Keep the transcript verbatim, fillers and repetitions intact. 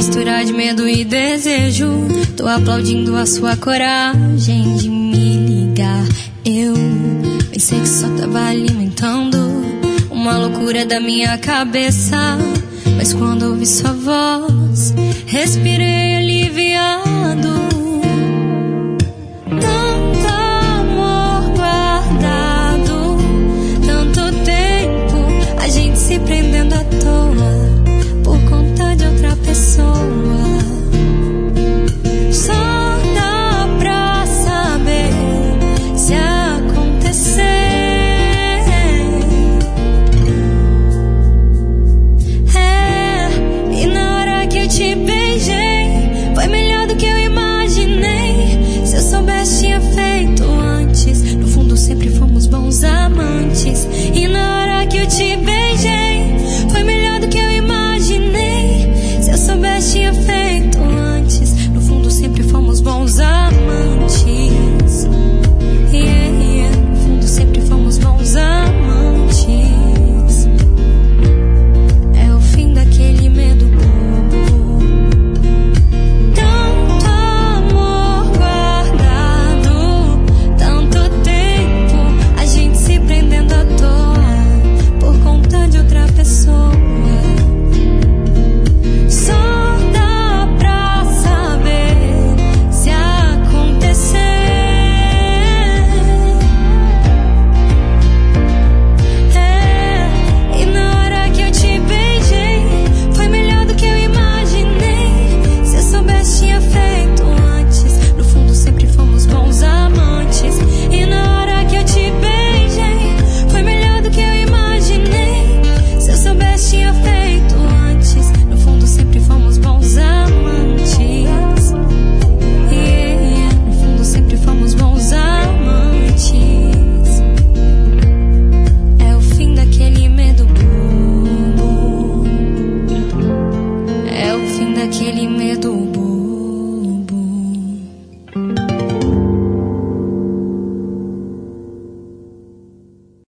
mistura de medo e desejo. Tô aplaudindo a sua coragem de me ligar. Eu pensei que só tava alimentando uma loucura da minha cabeça, mas quando ouvi sua voz, respirei aliviado. Tanto amor guardado, tanto tempo, a gente se prendendo à toa por conta de outra pessoa. Só dá pra saber se acontecer. É, e na hora que eu te beijei, foi melhor do que eu imaginei. Se eu soubesse, tinha feito antes. No fundo, sempre fomos bons amantes. E na hora que eu te beijei, foi melhor do que eu imaginei. Se eu soubesse, tinha feito antes. No fundo, sempre fomos bons amantes. Yeah, yeah. No fundo, sempre fomos bons amantes. É o fim daquele medo bobo. Tanto amor guardado, tanto tempo, a gente se prendendo à toa por conta de outra pessoa. Só dá pra saber se acontecer. É, e na hora que eu te beijei, foi melhor do que eu imaginei. Se eu soubesse, tinha feito antes. No fundo, sempre fomos bons amantes. E na hora que eu te beijei, foi melhor do que eu imaginei. Se eu soubesse, tinha feito antes. No fundo, sempre fomos bons amantes. Yeah, yeah. No fundo, sempre fomos bons amantes. É o fim daquele medo bobo. É o fim daquele medo bobo.